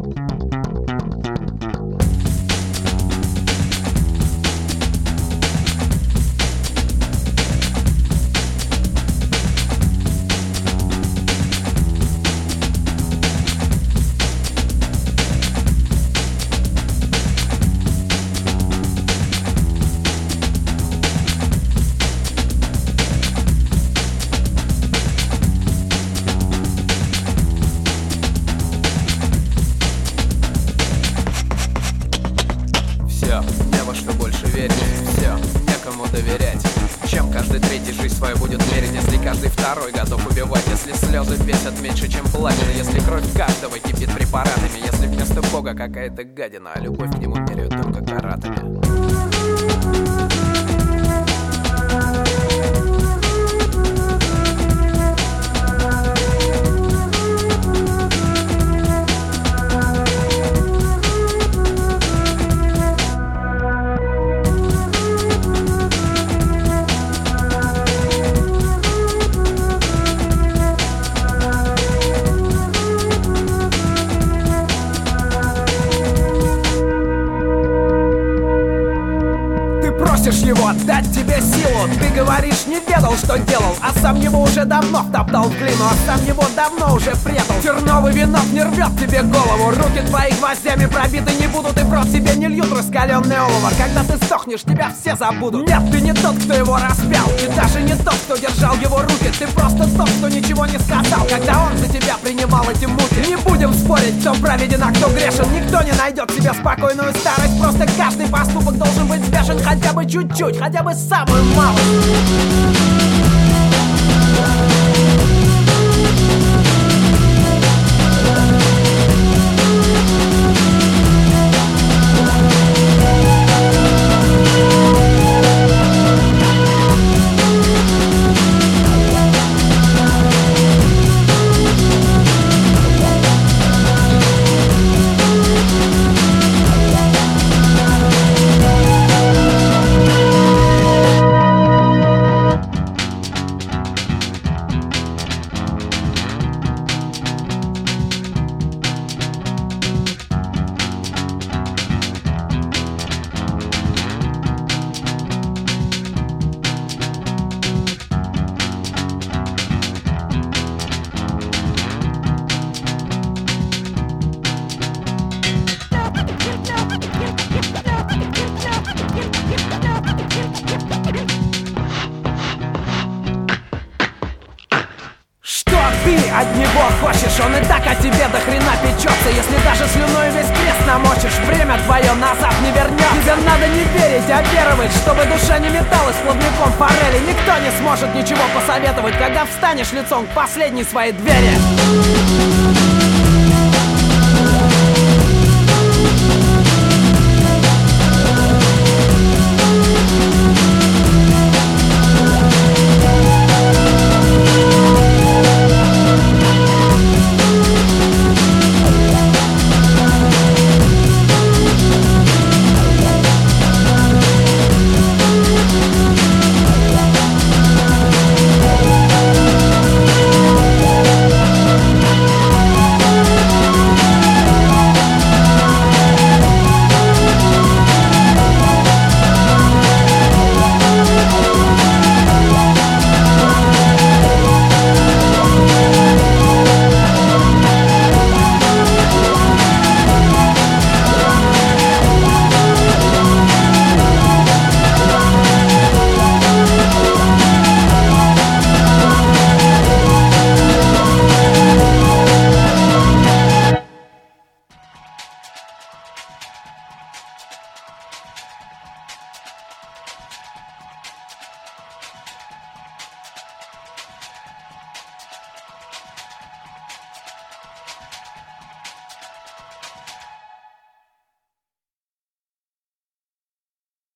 Не во что больше верить, все, некому доверять. Чем каждый третий жизнь свою будет мерить, если каждый второй готов убивать? Если слезы бесят меньше, чем платина, если кровь каждого кипит препаратами, если вместо Бога какая-то гадина, а любовь к нему меряют только каратами. Просишь его дать тебе силу. Ты говоришь, не ведал, что делал, а сам его уже давно втоптал в глину, а сам его давно уже предал. Терновый венок не рвет тебе голову, руки твои гвоздями пробиты не будут, и в рот тебе не льют раскаленное олово. Когда ты сдохнешь, тебя все забудут. Нет, ты не тот, кто его распял, ты даже не тот, кто держал его руки. Ты просто тот, кто ничего не сказал, когда он за тебя принимал эти муки. Не будем спорить, кто праведен, а кто грешен. Никто не найдет себе спокойную старость. Просто каждый поступок должен быть сбежен хотя бы чуть-чуть, хотя бы самую малость. Ты от него хочешь, он и так о тебе до хрена печется. Если даже слюной весь крест намочишь, время твое назад не вернется. Тебе надо не верить, а веровать, чтобы душа не металась плавником форели. Никто не сможет ничего посоветовать, когда встанешь лицом к последней своей двери.